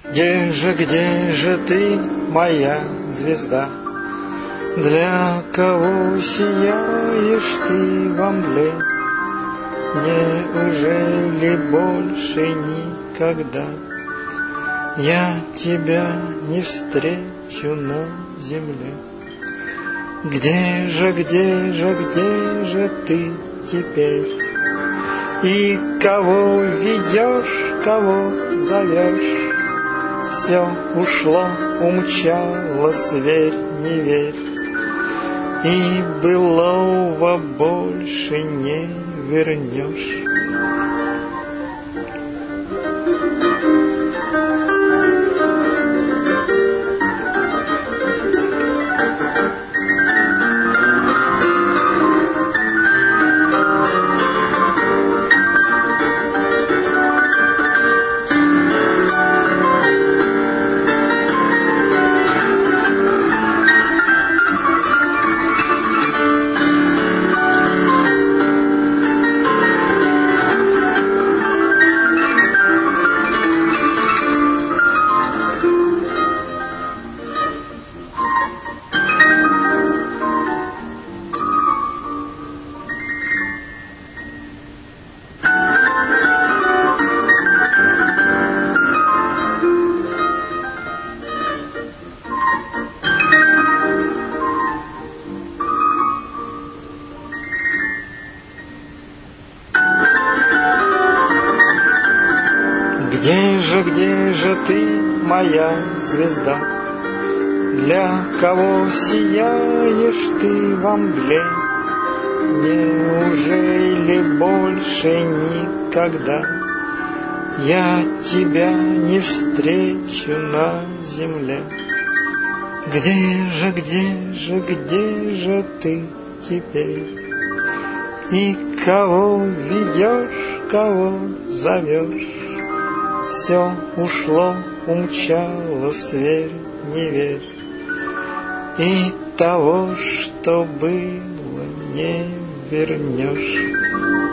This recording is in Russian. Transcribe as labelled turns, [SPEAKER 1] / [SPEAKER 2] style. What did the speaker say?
[SPEAKER 1] Где же ты, моя звезда? Для кого сияешь ты во мгле? Неужели больше никогда я тебя не встречу на земле? Где же ты теперь? И кого ведешь, кого зовешь? Все ушло, умчалось, верь, не верь, и былого больше не вернешь. Где же ты, моя звезда? Для кого сияешь ты во мгле? Неужели больше никогда я тебя не встречу на земле? Где же ты теперь? И кого ведешь, кого зовешь? Все ушло, умчалось, верь, не верь, и того, что было, не вернешь.